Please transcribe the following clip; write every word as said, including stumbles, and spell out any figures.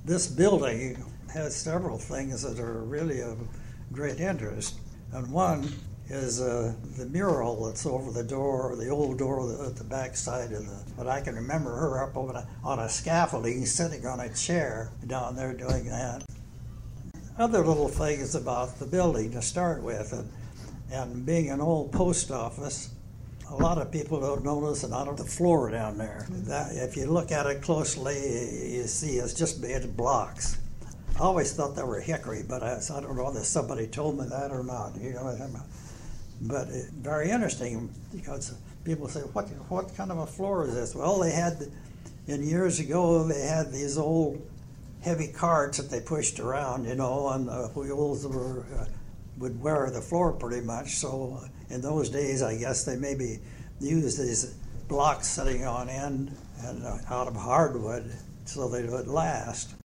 This building has several things that are really of great interest, and one is uh, the mural that's over the door, the old door at the back side of the, but I can remember her up on a, on a scaffolding sitting on a chair down there doing that. Other little things about the building to start with, and, and being an old post office, a lot of people don't notice the amount of the floor down there. That, if you look at it closely, you see it's just made of blocks. I always thought they were hickory, but I, I don't know whether somebody told me that or not. You know what I'm talking about? But it, very interesting, because people say, what what kind of a floor is this? Well, they had, in years ago, they had these old heavy carts that they pushed around, you know, and the wheels were, uh, would wear the floor pretty much. So in those days, I guess they maybe used these blocks sitting on end and uh, out of hardwood so they would last.